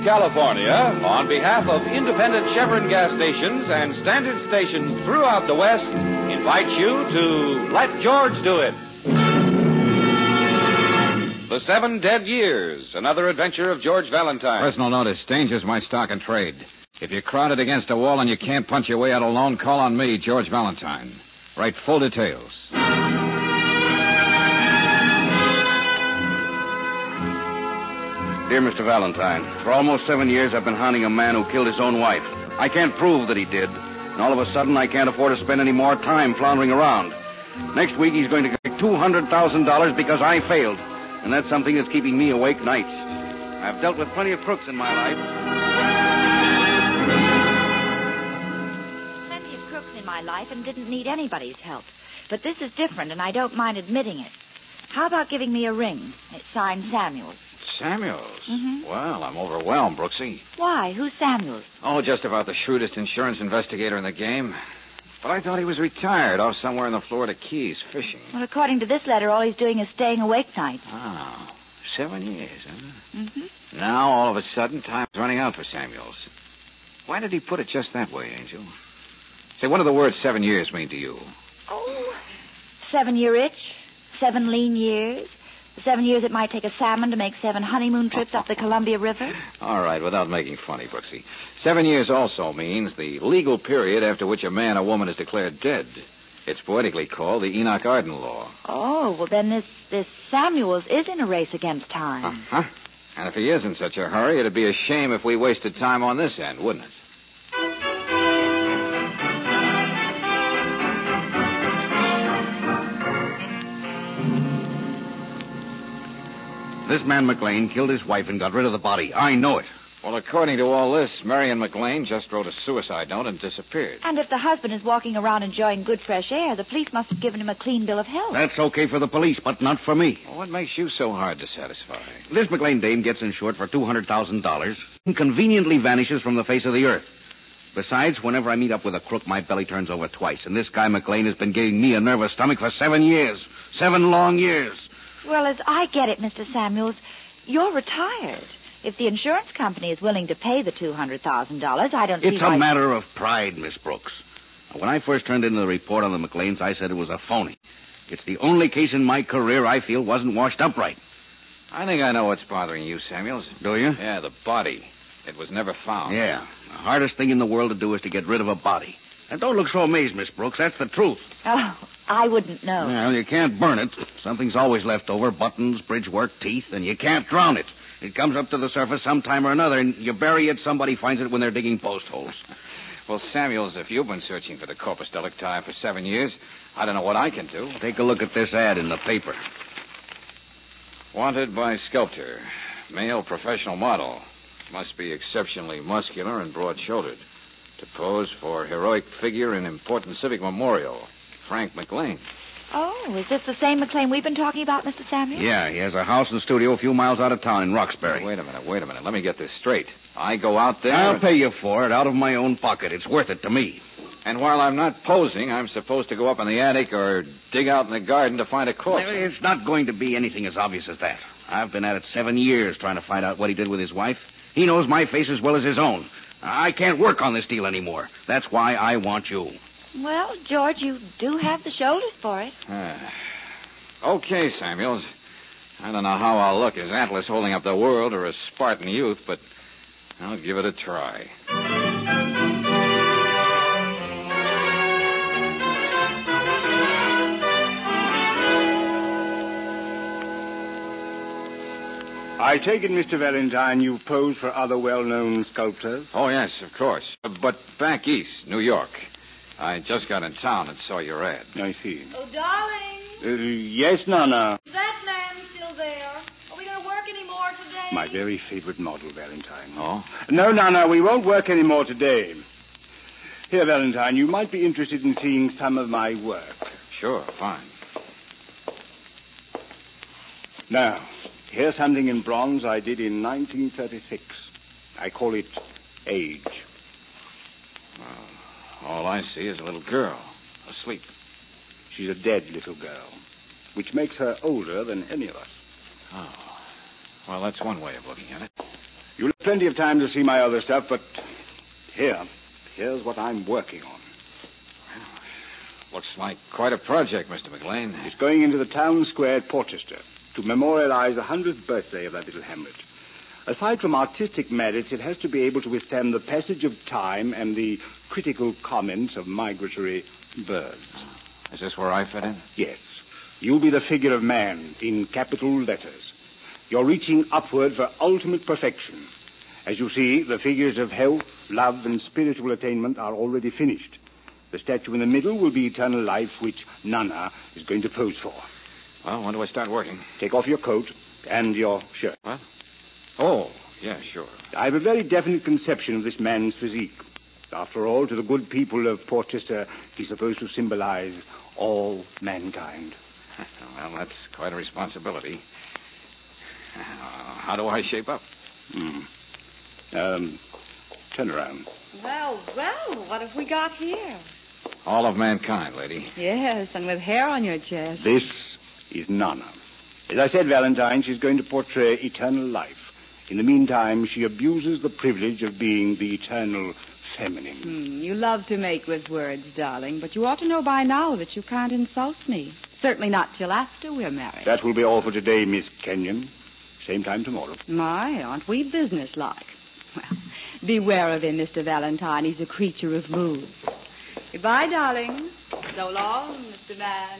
California, on behalf of independent Chevron gas stations and standard stations throughout the West, invites you to Let George Do It. The 7 Dead Years, another adventure of George Valentine. Personal notice, danger's my stock and trade. If you're crowded against a wall and you can't punch your way out alone, call on me, George Valentine. Write full details. Dear Mr. Valentine, for almost 7 years I've been hunting a man who killed his own wife. I can't prove that he did. And all of a sudden I can't afford to spend any more time floundering around. Next week he's going to get $200,000 because I failed. And that's something that's keeping me awake nights. I've dealt with plenty of crooks in my life. Plenty of crooks in my life and didn't need anybody's help. But this is different and I don't mind admitting it. How about giving me a ring? It's signed Samuels. Samuels? Mm-hmm. Well, I'm overwhelmed, Brooksy. Why? Who's Samuels? Oh, just about the shrewdest insurance investigator in the game. But I thought he was retired off somewhere in the Florida Keys fishing. Well, according to this letter, all he's doing is staying awake nights. Oh, 7 years, huh? Mm-hmm. Now, all of a sudden, time's running out for Samuels. Why did he put it just that way, Angel? Say, what do the words 7 years mean to you? Oh, 7-year itch, 7 lean years. 7 years it might take a salmon to make 7 honeymoon trips up the Columbia River. All right, without making funny, Brooksy. 7 years also means the legal period after which a man or woman is declared dead. It's poetically called the Enoch Arden Law. Oh, well, then this Samuels is in a race against time. Uh-huh. And if he is in such a hurry, it'd be a shame if we wasted time on this end, wouldn't it? This man McLean killed his wife and got rid of the body. I know it. Well, according to all this, Marion McLean just wrote a suicide note and disappeared. And if the husband is walking around enjoying good fresh air, the police must have given him a clean bill of health. That's okay for the police, but not for me. Well, what makes you so hard to satisfy? This McLean dame gets insured for $200,000 and conveniently vanishes from the face of the earth. Besides, whenever I meet up with a crook, my belly turns over twice. And this guy McLean has been giving me a nervous stomach for 7 years. 7 long years. Well, as I get it, Mr. Samuels, you're retired. If the insurance company is willing to pay the $200,000, I don't see It's a matter of pride, Miss Brooks. When I first turned in the report on the McLeans, I said it was a phony. It's the only case in my career I feel wasn't washed up right. I think I know what's bothering you, Samuels. Do you? Yeah, the body. It was never found. Yeah. The hardest thing in the world to do is to get rid of a body. And don't look so amazed, Miss Brooks. That's the truth. Oh, I wouldn't know. Well, you can't burn it. Something's always left over. Buttons, bridge work, teeth, and you can't drown it. It comes up to the surface sometime or another, and you bury it, somebody finds it when they're digging post holes. Well, Samuels, if you've been searching for the corpus delicti for 7 years, I don't know what I can do. Take a look at this ad in the paper. Wanted by sculptor. Male professional model. Must be exceptionally muscular and broad-shouldered. To pose for heroic figure in important civic memorial. Frank McLean. Oh, is this the same McLean we've been talking about, Mr. Samuels? Yeah, he has a house and studio a few miles out of town in Roxbury. Wait a minute. Let me get this straight. I go out there... I'll pay you for it out of my own pocket. It's worth it to me. And while I'm not posing, I'm supposed to go up in the attic or dig out in the garden to find a corpse. It's not going to be anything as obvious as that. I've been at it 7 years trying to find out what he did with his wife. He knows my face as well as his own. I can't work on this deal anymore. That's why I want you. Well, George, you do have the shoulders for it. Okay, Samuels. I don't know how I'll look as Atlas holding up the world or as Spartan youth, but I'll give it a try. I take it, Mr. Valentine, you've posed for other well-known sculptors? Oh, yes, of course. But back east, New York. I just got in town and saw your ad. I see. Oh, darling. Yes, Nana. Is that man still there? Are we going to work any more today? My very favorite model, Valentine. Oh? No, Nana, we won't work any more today. Here, Valentine, you might be interested in seeing some of my work. Sure, fine. Now, here's something in bronze I did in 1936. I call it Age. All I see is a little girl, asleep. She's a dead little girl, which makes her older than any of us. Oh. Well, that's one way of looking at it. You'll have plenty of time to see my other stuff, but here's what I'm working on. Looks like quite a project, Mr. McLean. It's going into the town square at Portchester to memorialize the 100th birthday of that little hamlet. Aside from artistic merits, it has to be able to withstand the passage of time and the critical comments of migratory birds. Is this where I fit in? Yes. You'll be the figure of man in capital letters. You're reaching upward for ultimate perfection. As you see, the figures of health, love, and spiritual attainment are already finished. The statue in the middle will be eternal life, which Nana is going to pose for. Well, when do I start working? Take off your coat and your shirt. What? Oh, yeah, sure. I have a very definite conception of this man's physique. After all, to the good people of Portchester, he's supposed to symbolize all mankind. Well, that's quite a responsibility. How do I shape up? Turn around. Well, what have we got here? All of mankind, lady. Yes, and with hair on your chest. This is Nana. As I said, Valentine, she's going to portray eternal life. In the meantime, she abuses the privilege of being the eternal feminine. You love to make with words, darling, but you ought to know by now that you can't insult me. Certainly not till after we're married. That will be all for today, Miss Kenyon. Same time tomorrow. My, aren't we businesslike? Well, beware of him, Mr. Valentine. He's a creature of moods. Goodbye, darling. So long, Mr. Man.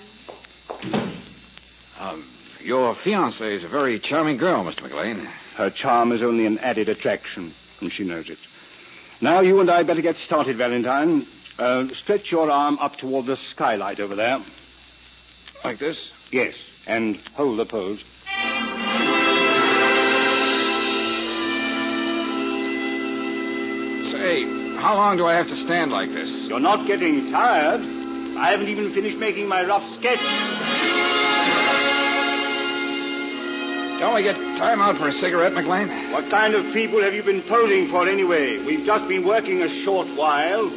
Your fiancée is a very charming girl, Mr. McLean. Her charm is only an added attraction, and she knows it. Now, you and I better get started, Valentine. Stretch your arm up toward the skylight over there. Like this? Yes, and hold the pose. Say, how long do I have to stand like this? You're not getting tired. I haven't even finished making my rough sketch. Don't we get time out for a cigarette, McLean? What kind of people have you been posing for anyway? We've just been working a short while.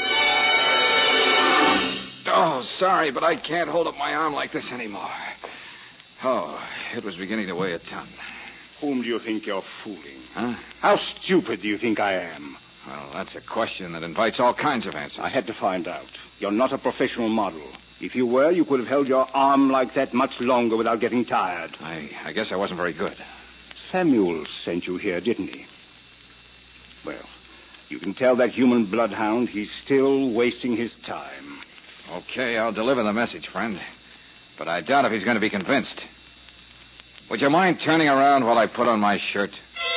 Oh, sorry, but I can't hold up my arm like this anymore. Oh, it was beginning to weigh a ton. Whom do you think you're fooling? Huh? How stupid do you think I am? Well, that's a question that invites all kinds of answers. I had to find out. You're not a professional model. If you were, you could have held your arm like that much longer without getting tired. I guess I wasn't very good. Samuel sent you here, didn't he? Well, you can tell that human bloodhound he's still wasting his time. Okay, I'll deliver the message, friend. But I doubt if he's going to be convinced. Would you mind turning around while I put on my shirt?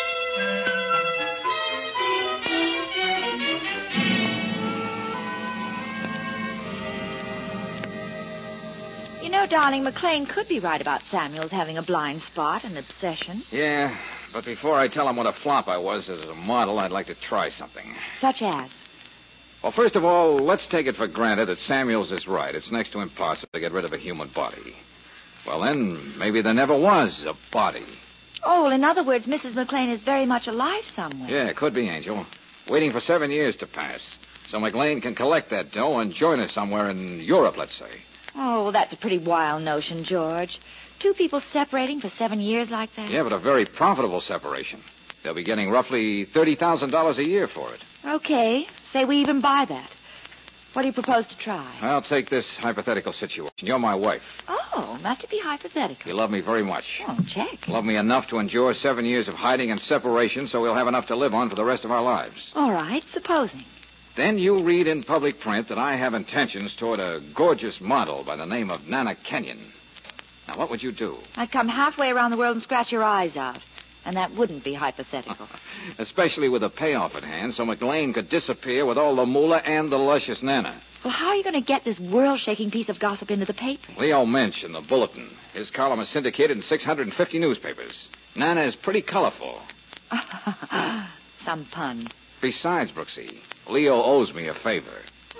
You know, darling, McLean could be right about Samuel's having a blind spot, an obsession. Yeah, but before I tell him what a flop I was as a model, I'd like to try something. Such as? Well, first of all, let's take it for granted that Samuel's is right. It's next to impossible to get rid of a human body. Well, then, maybe there never was a body. Oh, well, in other words, Mrs. McLean is very much alive somewhere. Yeah, it could be, Angel. Waiting for 7 years to pass. So McLean can collect that dough and join us somewhere in Europe, let's say. Oh, well, that's a pretty wild notion, George. Two people separating for 7 years like that? Yeah, but a very profitable separation. They'll be getting roughly $30,000 a year for it. Okay. Say we even buy that. What do you propose to try? I'll take this hypothetical situation. You're my wife. Oh, must it be hypothetical? You love me very much. Oh, check. Love me enough to endure 7 years of hiding and separation so we'll have enough to live on for the rest of our lives. All right, supposing. Then you read in public print that I have intentions toward a gorgeous model by the name of Nana Kenyon. Now, what would you do? I'd come halfway around the world and scratch your eyes out. And that wouldn't be hypothetical. Especially with a payoff at hand, so McLean could disappear with all the moolah and the luscious Nana. Well, how are you going to get this world-shaking piece of gossip into the paper? Leo Minch in the Bulletin. His column is syndicated in 650 newspapers. Nana is pretty colorful. Some pun. Besides, Brooksy, Leo owes me a favor.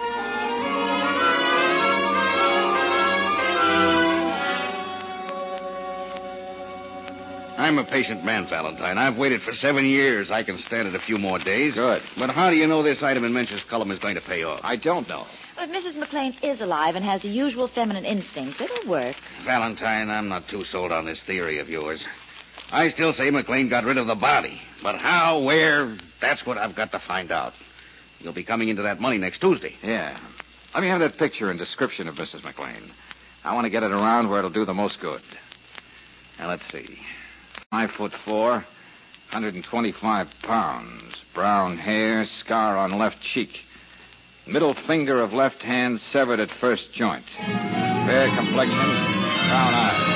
I'm a patient man, Valentine. I've waited for 7 years. I can stand it a few more days. Good. But how do you know this item in Minch's column is going to pay off? I don't know. Well, if Mrs. McLean is alive and has the usual feminine instincts, it'll work. Valentine, I'm not too sold on this theory of yours. I still say McLean got rid of the body. But how, where, that's what I've got to find out. You'll be coming into that money next Tuesday. Yeah. Let me have that picture and description of Mrs. McLean. I want to get it around where it'll do the most good. Now, let's see. 5'4", 125 pounds. Brown hair, scar on left cheek. Middle finger of left hand severed at first joint. Fair complexion, brown eyes.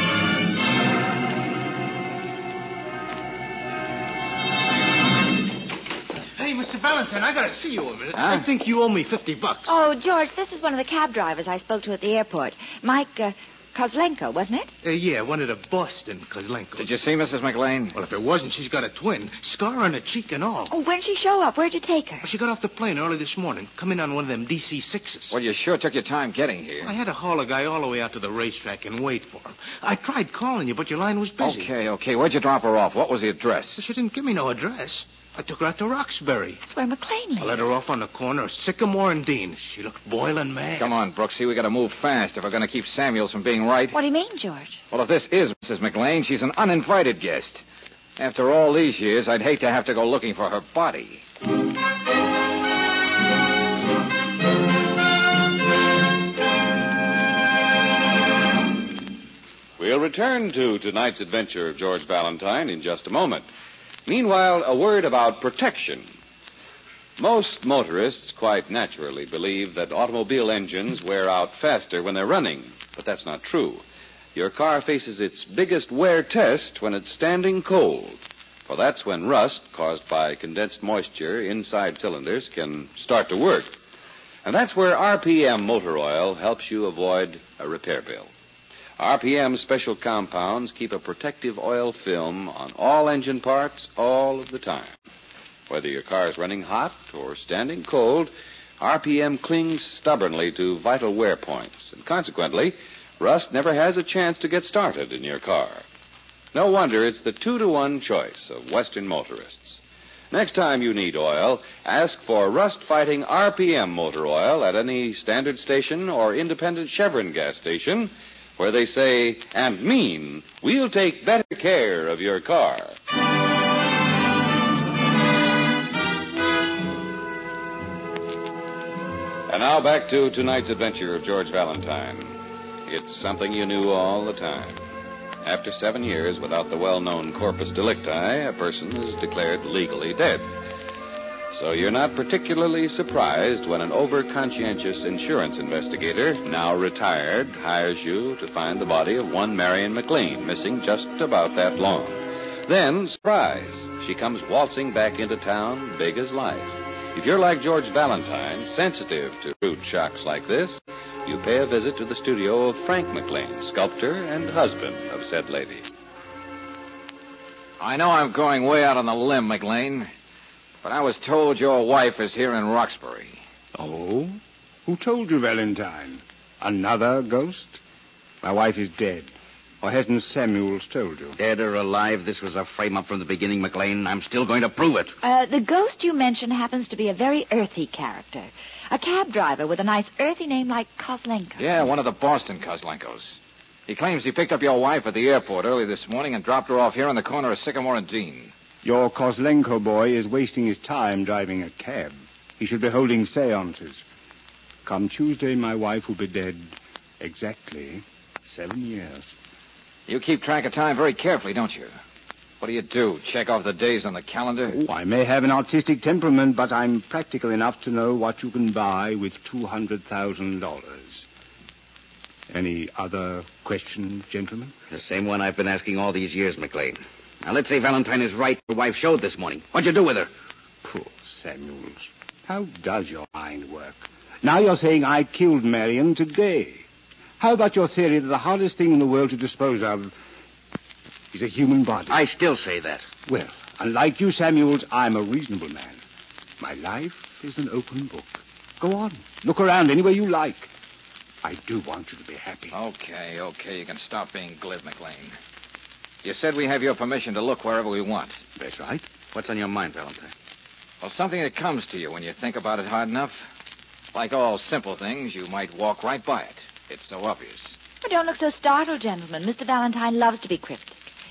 Hey, Mr. Valentine, I gotta see you a minute. Huh? I think you owe me $50. Oh, George, this is one of the cab drivers I spoke to at the airport. Mike Kozlenko, wasn't it? Yeah, one of the Boston Kozlenko. Did you see Mrs. McLean? Well, if it wasn't, she's got a twin. Scar on her cheek and all. Oh, when'd she show up? Where'd you take her? Well, she got off the plane early this morning. Come in on one of them DC-6s. Well, you sure took your time getting here. I had to haul a guy all the way out to the racetrack and wait for him. I tried calling you, but your line was busy. Okay. Where'd you drop her off? What was the address? Well, she didn't give me no address. I took her out to Roxbury. That's where McLean lives. I let her off on the corner of Sycamore and Dean. She looked boiling mad. Come on, Brooksy. We got to move fast if we're going to keep Samuels from being right. What do you mean, George? Well, if this is Mrs. McLean, she's an uninvited guest. After all these years, I'd hate to have to go looking for her body. We'll return to tonight's adventure of George Valentine in just a moment. Meanwhile, a word about protection. Most motorists quite naturally believe that automobile engines wear out faster when they're running, but that's not true. Your car faces its biggest wear test when it's standing cold, for that's when rust caused by condensed moisture inside cylinders can start to work. And that's where RPM motor oil helps you avoid a repair bill. RPM special compounds keep a protective oil film on all engine parts all of the time. Whether your car is running hot or standing cold, RPM clings stubbornly to vital wear points, and consequently, rust never has a chance to get started in your car. No wonder it's the 2-to-1 choice of Western motorists. Next time you need oil, ask for rust-fighting RPM motor oil at any standard station or independent Chevron gas station, where they say and mean, we'll take better care of your car. And now back to tonight's adventure of George Valentine. It's something you knew all the time. After 7 years without the well-known corpus delicti, a person is declared legally dead. So you're not particularly surprised when an over-conscientious insurance investigator, now retired, hires you to find the body of one Marion McLean, missing just about that long. Then, surprise, she comes waltzing back into town, big as life. If you're like George Valentine, sensitive to rude shocks like this, you pay a visit to the studio of Frank McLean, sculptor and husband of said lady. I know I'm going way out on the limb, McLean, but I was told your wife is here in Roxbury. Oh? Who told you, Valentine? Another ghost? My wife is dead. Or hasn't Samuels told you? Dead or alive, this was a frame-up from the beginning, McLean. I'm still going to prove it. The ghost you mentioned happens to be a very earthy character. A cab driver with a nice earthy name like Kozlenko. Yeah, one of the Boston Kozlenkos. He claims he picked up your wife at the airport early this morning and dropped her off here on the corner of Sycamore and Dean. Your Kozlenko boy is wasting his time driving a cab. He should be holding seances. Come Tuesday, my wife will be dead exactly 7 years. You keep track of time very carefully, don't you? What do? Check off the days on the calendar? Oh, I may have an artistic temperament, but I'm practical enough to know what you can buy with $200,000. Any other questions, gentlemen? The same one I've been asking all these years, McLean. Now, let's say Valentine is right. Your wife showed this morning. What'd you do with her? Poor Samuels. How does your mind work? Now you're saying I killed Marion today. How about your theory that the hardest thing in the world to dispose of is a human body? I still say that. Well, unlike you, Samuels, I'm a reasonable man. My life is an open book. Go on. Look around anywhere you like. I do want you to be happy. Okay. You can stop being glib, McLean. You said we have your permission to look wherever we want. That's right. What's on your mind, Valentine? Well, something that comes to you when you think about it hard enough. Like all simple things, you might walk right by it. It's so obvious. But don't look so startled, gentlemen. Mr. Valentine loves to be cryptic.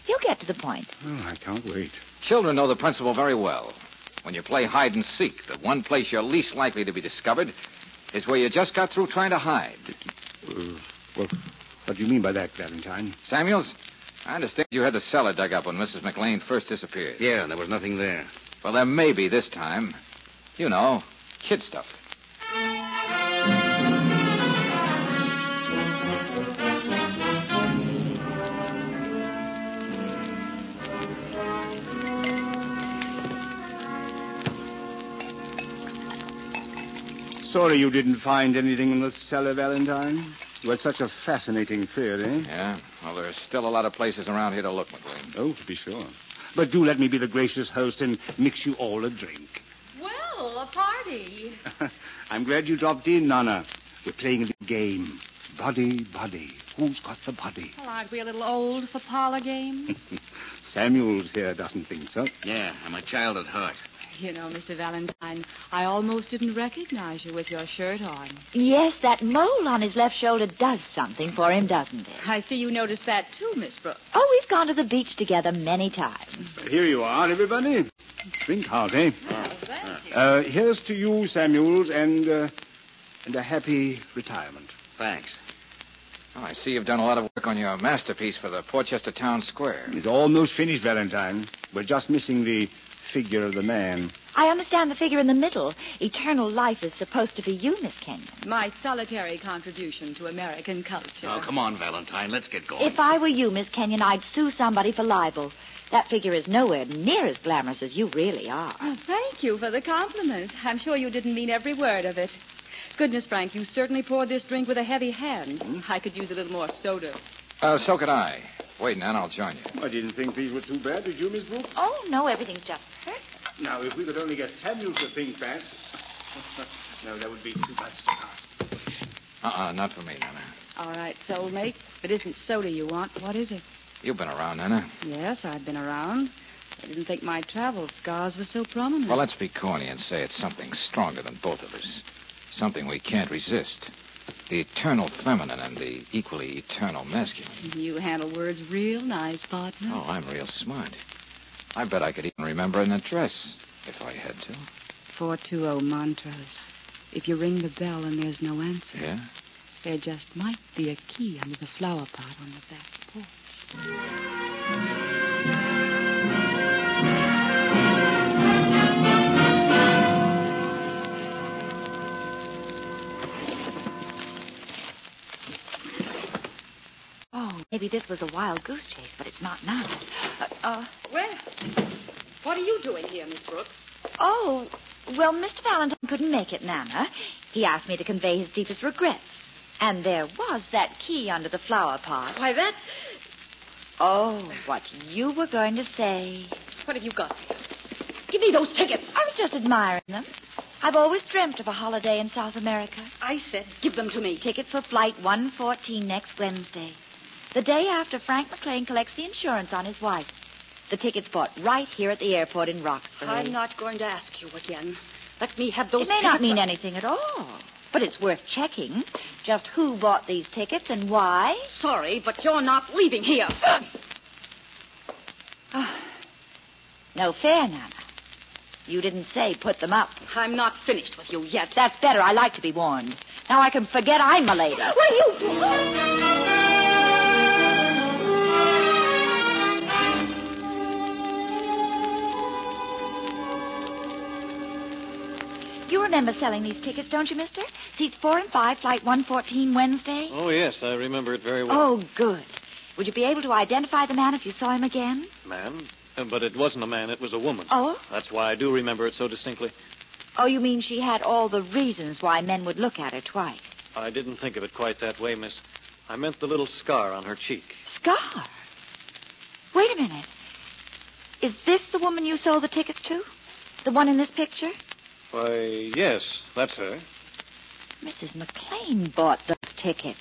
He'll get to the point. Oh, I can't wait. Children know the principle very well. When you play hide and seek, the one place you're least likely to be discovered is where you just got through trying to hide. Well, what do you mean by that, Valentine? Samuels, I understand you had the cellar dug up when Mrs. McLean first disappeared. Yeah, there was nothing there. Well, there may be this time. You know, kid stuff. Sorry you didn't find anything in the cellar, Valentine. You had such a fascinating theory. Yeah, well, there's still a lot of places around here to look, McLean. Oh, to be sure. But do let me be the gracious host and mix you all a drink. Well, a party. I'm glad you dropped in, Nana. We're playing a little game. Body. Who's got the body? Well, aren't we a little old for parlor games? Samuels here doesn't think so. Yeah, I'm a child at heart. You know, Mr. Valentine, I almost didn't recognize you with your shirt on. Yes, that mole on his left shoulder does something for him, doesn't it? I see you noticed that, too, Miss Brooks. Oh, we've gone to the beach together many times. Here you are, everybody. Drink hearty. Well, thank you. Here's to you, Samuels, and a happy retirement. Thanks. Oh, I see you've done a lot of work on your masterpiece for the Portchester Town Square. It's almost finished, Valentine. We're just missing the figure of the man. I understand the figure in the middle. Eternal life is supposed to be you, Miss Kenyon. My solitary contribution to American culture. Oh, come on, Valentine. Let's get going. If I were you, Miss Kenyon, I'd sue somebody for libel. That figure is nowhere near as glamorous as you really are. Oh, thank you for the compliment. I'm sure you didn't mean every word of it. Goodness, Frank, you certainly poured this drink with a heavy hand. I could use a little more soda. So could I. Wait, Nan, I'll join you. I didn't think these were too bad, did you, Miss Brooks? Oh, no, everything's just perfect. Now, if we could only get Samuel to think that. No, that would be too much to ask. Not for me, Nana. All right, soulmate. If it isn't soda you want, what is it? You've been around, Nana. Yes, I've been around. I didn't think my travel scars were so prominent. Well, let's be corny and say it's something stronger than both of us. Something we can't resist. The eternal feminine and the equally eternal masculine. You handle words real nice, partner. Oh, I'm real smart. I bet I could even remember an address if I had to. 420 Montrose. If you ring the bell and there's no answer, Yeah? there just might be a key under the flower pot on the back porch. Maybe this was a wild goose chase, but it's not now. Well, what are you doing here, Miss Brooks? Oh, well, Mr. Valentine couldn't make it, Nana. He asked me to convey his deepest regrets. And there was that key under the flower pot. Why, that... Oh, what you were going to say. What have you got? Give me those tickets. I was just admiring them. I've always dreamt of a holiday in South America. I said give them to me. Tickets for Flight 114 next Wednesday. The day after Frank McLean collects the insurance on his wife. The ticket's bought right here at the airport in Roxbury. I'm not going to ask you again. Let me have those It may tickets. not mean anything at all, but it's worth checking. Just who bought these tickets and why. Sorry, but you're not leaving here. No fair, Nana. You didn't say put them up. I'm not finished with you yet. That's better. I like to be warned. Now I can forget I'm a lady. What are you doing? You remember selling these tickets, don't you, mister? Seats 4 and 5, Flight 114, Wednesday? Oh, yes, I remember it very well. Oh, good. Would you be able to identify the man if you saw him again? Man? But it wasn't a man, it was a woman. Oh? That's why I do remember it so distinctly. Oh, you mean she had all the reasons why men would look at her twice? I didn't think of it quite that way, miss. I meant the little scar on her cheek. Scar? Wait a minute. Is this the woman you sold the tickets to? The one in this picture? Why, yes, that's her. Mrs. McLean bought those tickets.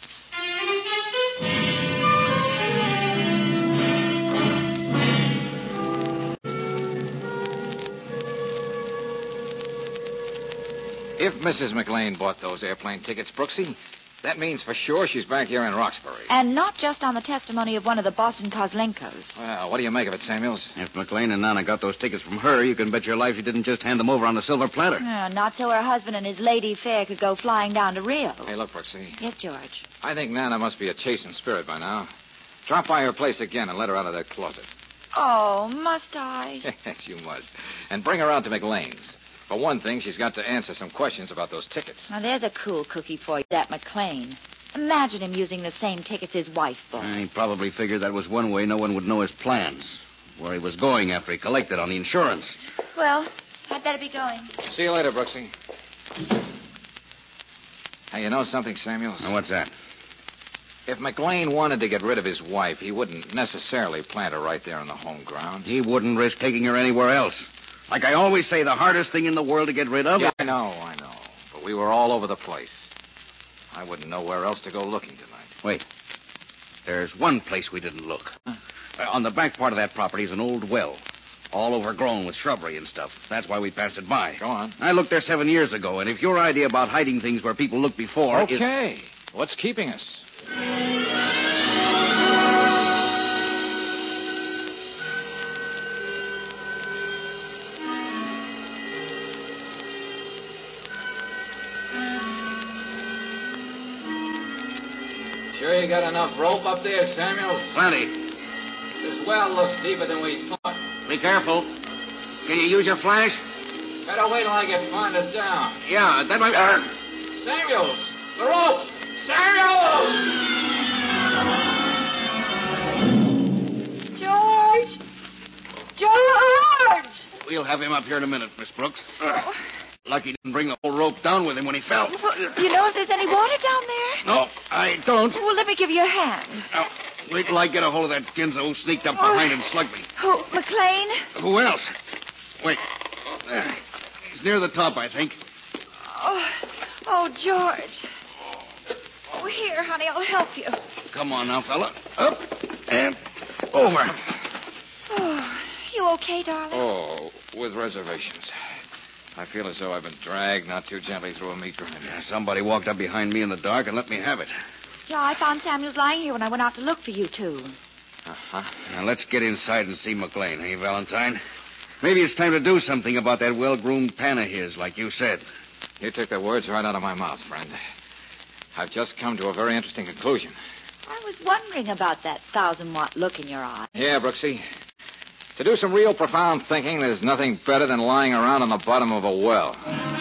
If Mrs. McLean bought those airplane tickets, Brooksy, That means for sure she's back here in Roxbury. And not just on the testimony of one of the Boston Kozlenkos. Well, what do you make of it, Samuels? If McLean and Nana got those tickets from her, you can bet your life she didn't just hand them over on the silver platter. Not so her husband and his lady fair could go flying down to Rio. Hey, look, Brooksy. Yes, George. I think Nana must be a chasing spirit by now. Drop by her place again and let her out of that closet. Oh, must I? Yes, you must. And bring her out to McLean's. For one thing, she's got to answer some questions about those tickets. Now, there's a cool cookie for you, that McLean. Imagine him using the same tickets his wife bought. He probably figured that was one way no one would know his plans. Where he was going after he collected on the insurance. Well, I'd better be going. See you later, Brooksy. Hey, you know something, Samuels? Now, what's that? If McLean wanted to get rid of his wife, he wouldn't necessarily plant her right there on the home ground. He wouldn't risk taking her anywhere else. Like I always say, the hardest thing in the world to get rid of... Yeah, I know. But we were all over the place. I wouldn't know where else to go looking tonight. Wait. There's one place we didn't look. On the back part of that property is an old well. All overgrown with shrubbery and stuff. That's why we passed it by. Go on. I looked there 7 years ago, and if your idea about hiding things where people look before Okay. What's keeping us? Sure you got enough rope up there, Samuels? Plenty. This well looks deeper than we thought. Be careful. Can you use your flash? Better wait till I get farther down. Yeah, that might... Samuels! The rope! Samuels! George! George! We'll have him up here in a minute, Miss Brooks. Lucky he didn't bring the whole rope down with him when he fell. Well, do you know if there's any water down there? No, I don't. Well, let me give you a hand. Now, wait till I get a hold of that Ginza who sneaked up behind and slugged me. Oh, McLean? Who else? Wait. There. He's near the top, I think. Oh, George. Oh, here, honey, I'll help you. Come on now, fella. Up and over. Oh, you okay, darling? Oh, with reservations. I feel as though I've been dragged not too gently through a meat grinder. Yeah, somebody walked up behind me in the dark and let me have it. Yeah, I found Samuels lying here when I went out to look for you two. Uh-huh. Now, let's get inside and see McLean, eh, Valentine? Maybe it's time to do something about that well-groomed pan of his, like you said. You took the words right out of my mouth, friend. I've just come to a very interesting conclusion. I was wondering about that 1,000-watt look in your eye. Yeah, Brooksy. To do some real profound thinking, there's nothing better than lying around on the bottom of a well.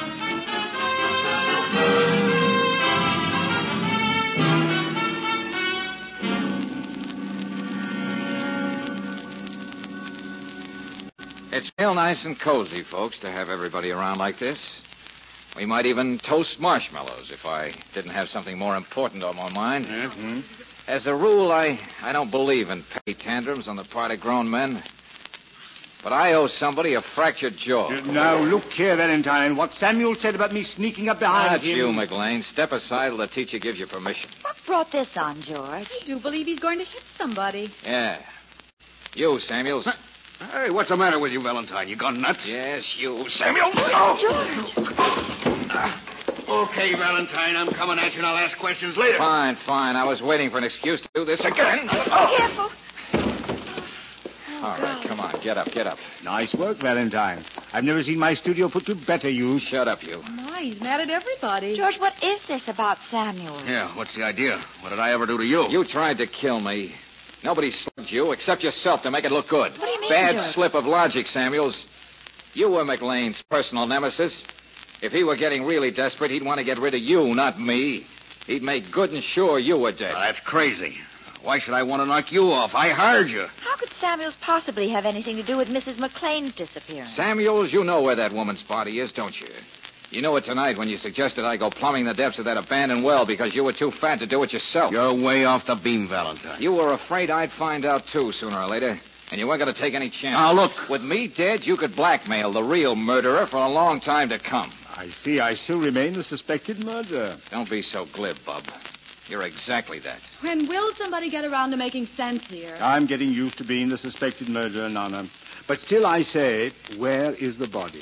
It's real nice and cozy, folks, to have everybody around like this. We might even toast marshmallows if I didn't have something more important on my mind. Mm-hmm. As a rule, I don't believe in petty tantrums on the part of grown men. But I owe somebody a fractured jaw. Now, look here, Valentine. What Samuel said about me sneaking up behind That's him... you, McLean. Step aside till the teacher gives you permission. What brought this on, George? I do believe he's going to hit somebody. Yeah. You, Samuels. Hey, what's the matter with you, Valentine? You gone nuts? Yes, you. Samuel! George! Okay, Valentine, I'm coming at you and I'll ask questions later. Fine. I was waiting for an excuse to do this again. Careful. All right, come on. Get up. Nice work, Valentine. I've never seen my studio put to better use. Shut up, you. My, he's mad at everybody. George, what is this about Samuel? Yeah, what's the idea? What did I ever do to you? You tried to kill me. Nobody slugged you except yourself to make it look good. What do you mean, Bad George? slip of logic, Samuels. You were McLean's personal nemesis. If he were getting really desperate, he'd want to get rid of you, not me. He'd make good and sure you were dead. That's crazy. Why should I want to knock you off? I hired you. How could Samuels possibly have anything to do with Mrs. McLean's disappearance? Samuels, you know where that woman's body is, don't you? You knew it tonight when you suggested I go plumbing the depths of that abandoned well because you were too fat to do it yourself. You're way off the beam, Valentine. You were afraid I'd find out, too, sooner or later. And you weren't going to take any chance. Now, look. With me dead, you could blackmail the real murderer for a long time to come. I see. I still remain the suspected murderer. Don't be so glib, Bub. You're exactly that. When will somebody get around to making sense here? I'm getting used to being the suspected murderer, Nana. But still I say, where is the body?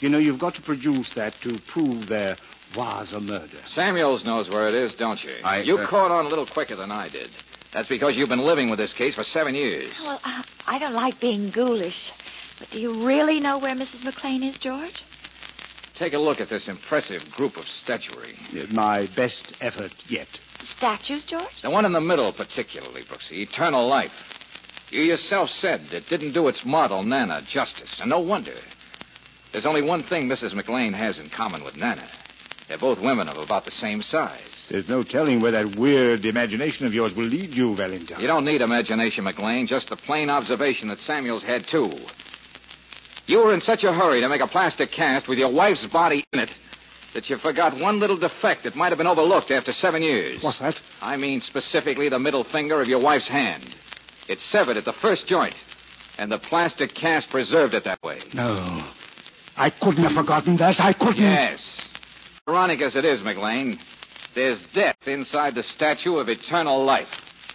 You know, you've got to produce that to prove there was a murder. Samuels knows where it is, don't you? You caught on a little quicker than I did. That's because you've been living with this case for 7 years. Well, I don't like being ghoulish. But do you really know where Mrs. McLean is, George? Take a look at this impressive group of statuary. My best effort yet. Statues, George? The one in the middle, particularly, Brooksy. Eternal life. You yourself said it didn't do its model, Nana, justice. And no wonder. There's only one thing Mrs. McLean has in common with Nana. They're both women of about the same size. There's no telling where that weird imagination of yours will lead you, Valentine. You don't need imagination, McLean. Just the plain observation that Samuels had, too. You were in such a hurry to make a plaster cast with your wife's body in it that you forgot one little defect that might have been overlooked after 7 years. What's that? I mean specifically the middle finger of your wife's hand. It's severed at the first joint, and the plastic cast preserved it that way. No. I couldn't have forgotten that. I couldn't. Yes. Ironic as it is, McLean, there's death inside the statue of eternal life.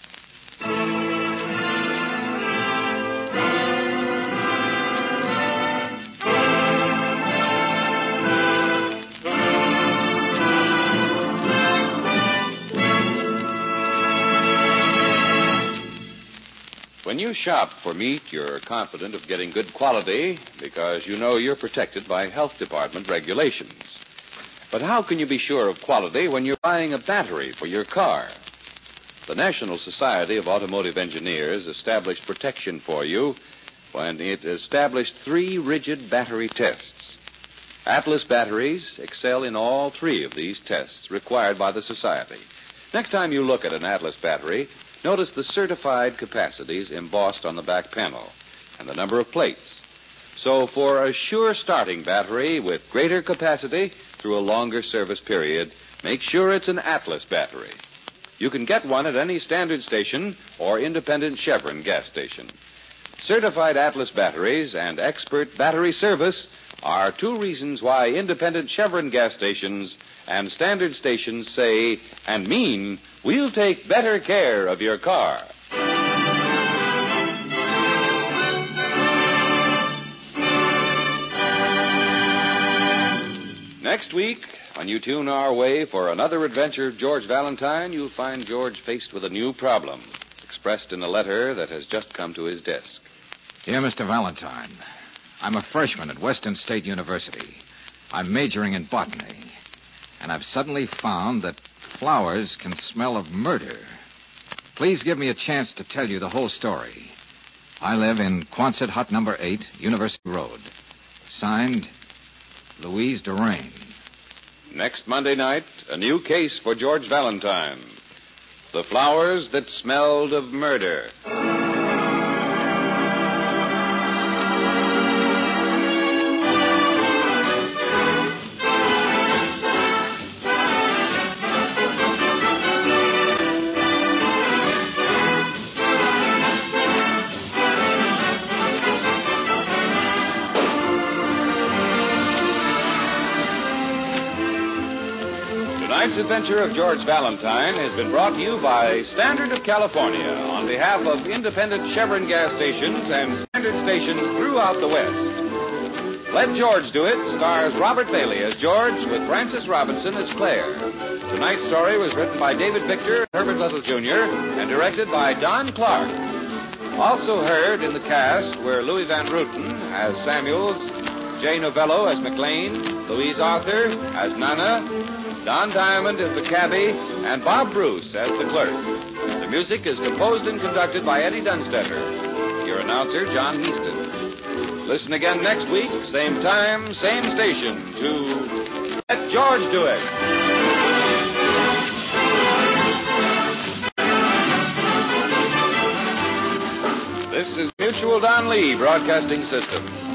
When you shop for meat, you're confident of getting good quality because you know you're protected by health department regulations. But how can you be sure of quality when you're buying a battery for your car? The National Society of Automotive Engineers established protection for you when it established 3 rigid battery tests. Atlas batteries excel in all 3 of these tests required by the Society. Next time you look at an Atlas battery, notice the certified capacities embossed on the back panel and the number of plates. So for a sure starting battery with greater capacity through a longer service period, make sure it's an Atlas battery. You can get one at any standard station or independent Chevron gas station. Certified Atlas batteries and expert battery service are 2 reasons why independent Chevron gas stations and standard stations say and mean we'll take better care of your car. Next week, when you tune our way for another adventure of George Valentine, you'll find George faced with a new problem, expressed in a letter that has just come to his desk. Dear Mr. Valentine, I'm a freshman at Western State University. I'm majoring in botany. And I've suddenly found that flowers can smell of murder. Please give me a chance to tell you the whole story. I live in Quonset Hut number 8, University Road. Signed, Louise Durain. Next Monday night, a new case for George Valentine. The flowers that smelled of murder. Tonight's adventure of George Valentine has been brought to you by Standard of California on behalf of independent Chevron gas stations and standard stations throughout the West. Let George Do It stars Robert Bailey as George with Francis Robinson as Claire. Tonight's story was written by David Victor and Herbert Little Jr. and directed by Don Clark. Also heard in the cast were Louis Van Ruten as Samuels, Jay Novello as McLean, Louise Arthur as Nana, Don Diamond as the cabbie, and Bob Bruce as the clerk. The music is composed and conducted by Eddie Dunstetter. Your announcer, John Heaston. Listen again next week, same time, same station, to Let George Do It. This is Mutual Don Lee Broadcasting System.